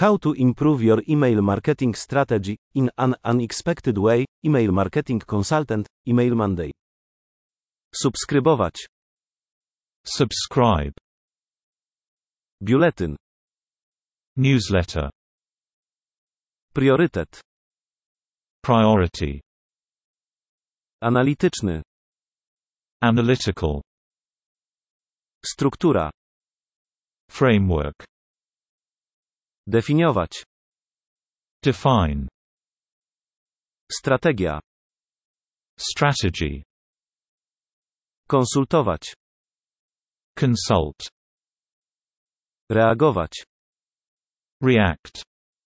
How to improve your email marketing strategy in an unexpected way. Email marketing consultant, Email Monday. Subskrybować. Subscribe. Biuletyn. Newsletter. Priorytet. Priority. Analityczny. Analytical. Struktura. Framework. Definiować. Define. Strategia. Strategy. Konsultować. Consult. Reagować. React.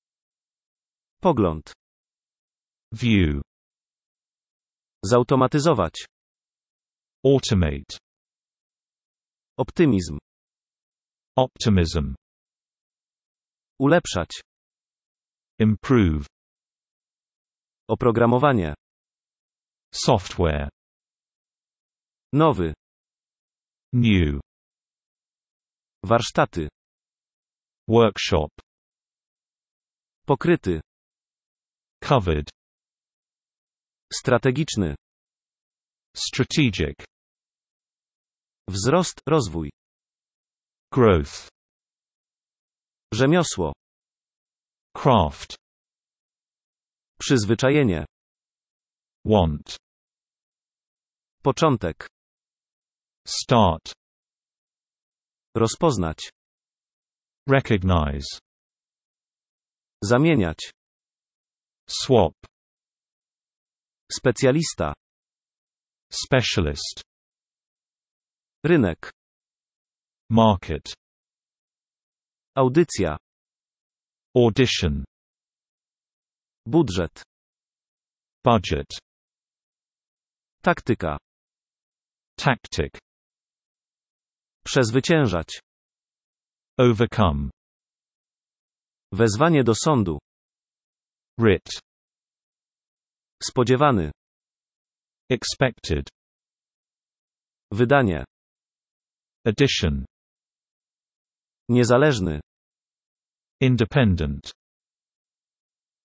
Pogląd. View. Zautomatyzować. Automate. Optymizm. Optimism. Ulepszać. Improve. Oprogramowanie. Software. Nowy. New. Warsztaty. Workshop. Pokryty. Covered. Strategiczny. Strategic. Wzrost, rozwój. Growth. Rzemiosło. Craft. Przyzwyczajenie. Want. Początek. Start. Rozpoznać. Recognize. Zamieniać. Swap. Specjalista. Specialist. Rynek. Market. Audycja. Audition. Budżet. Budget. Taktyka. Tactic. Przezwyciężać. Overcome. Wezwanie do sądu. Writ. Spodziewany. Expected. Wydanie. Edition. Niezależny. Independent.